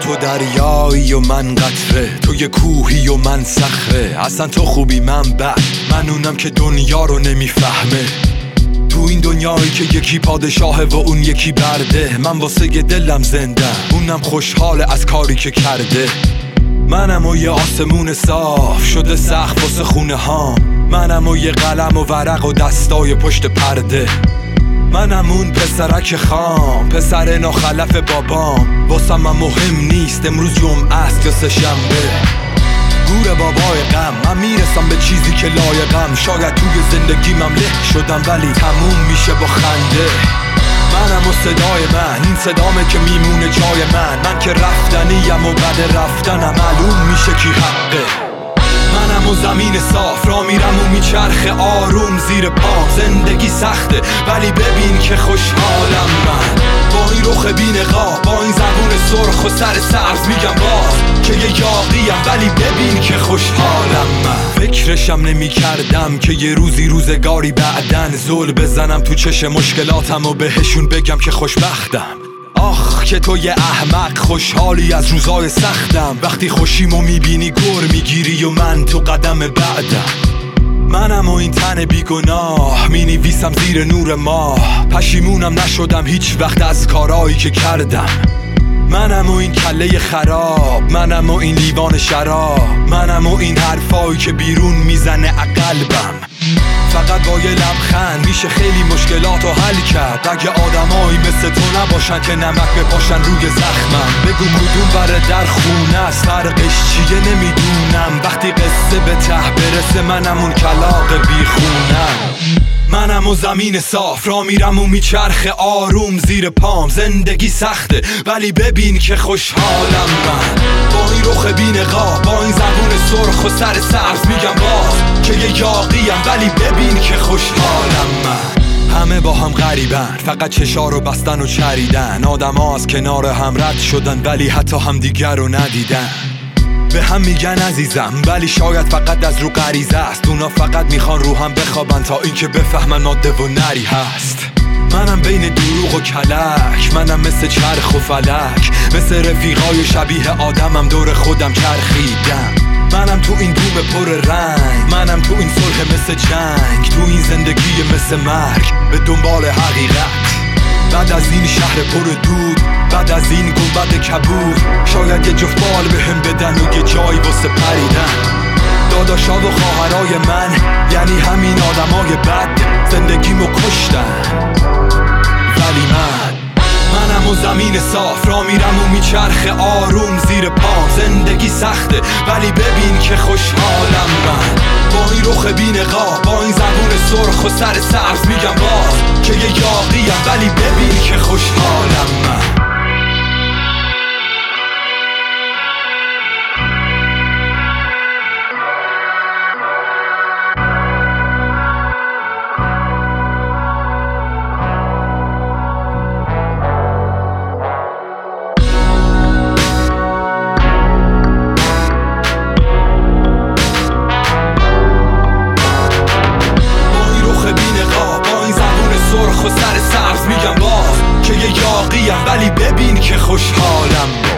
تو دریایی و من قطره، تو یه کوهی و من صخره. اصلا تو خوبی من بد، من اونم که دنیا رو نمیفهمه. تو این دنیایی که یکی پادشاهه و اون یکی برده، من واسه دلم زنده، اونم خوشحاله از کاری که کرده. منم و یه آسمون صاف شده سقف واسه خونه هام، منم و یه قلم و ورق و دستای پشت پرده. منم اون پسرک خام، پسر ناخلف بابام. واسم من مهم نیست امروز جمعه است یا سه شنبه. گور بابای غم، من میرسم به چیزی که لایقم. شاید توی زندگیمم له شدم ولی تموم میشه با خنده. منم و صدای من، این صدامه که میمونه جای من که رفتنیم و بعد رفتنم معلوم میشه کی حقه. منم و زمین صاف را میرم و میچرخه آروم زیر پام. زندگی سخته ولی ببین که خوشحالم من. با این رخ بی نقاب، با این زبون سرخ و سر سبز میگم باز که یه یاقیم، ولی ببین که خوشحالم من. فکرشم نمی کردم که یه روزی روزگاری بعدن زل بزنم تو چش مشکلاتم و بهشون بگم که خوشبختم. آخ که تو یه احمق خوشحالی از روزای سختم. وقتی خوشیمو میبینی گر میگیری و من تو قدم بعدم. منم و این تن بیگناه مینویسم زیر نور ماه. پشیمونم نشدم هیچ وقت از کارایی که کردم. منم و این کله خراب، منم و این لیوان شراب، منم و این حرفایی که بیرون میزنه قلبم. فقط با یه لبخند میشه خیلی مشکلاتو حل کرد. اگه آدمایی مثل تو نباشن که نمک بپاشن روی زخمم. بگو کدوم بره در خونه است، فرقش چیه نمیدونم. وقتی قصه به ته برسه منم اون کلاغ بیخونم. منم و زمین صاف را میرم و میچرخه آروم زیر پام. زندگی سخته ولی ببین که خوشحالم من. با این رخ بی نقاب، با این زبون سرخ و سر سبز میگم باز که یه یاقیم، ولی ببین که خوشحالم من. همه با هم غریبن، فقط چشا رو بستن و چریدن. آدم ها از کنار هم رد شدن ولی حتی هم دیگر رو ندیدن. به هم میگن عزیزم ولی شاید فقط از رو غریزه است. اونا فقط میخوان رو هم بخوابن تا اینکه بفهمن ماده و نری هست. منم بین دروغ و کلک، منم مثل چرخ و فلک. مثل رفیقای شبیه آدمم دور خودم چرخیدم. منم تو این بوم پر رنگ، منم تو این صلح مثل جنگ. تو این زندگی مثل مرگ به دنبال حقیقت. بعد از این شهر پر دود، بعد از این گنبد کبود، شاید یه جفت بال بهم بدن و یه جایی واسه پریدن. داداشا و خواهرای من یعنی همین آدمای بد زندگیمو کشتن. ولی منم و زمین صاف را میرم و میچرخه آروم زیر پام. زندگی سخته ولی ببین که خوشحالم من. با این رخ بی نقاب، با این زبون سرخ و سر سبز میگم باز که یه یاقیم، ولی ببین که خوشحالم من. سرخ و سر سبز میگم باز که یه یاقیم، ولی ببین که خوشحالم.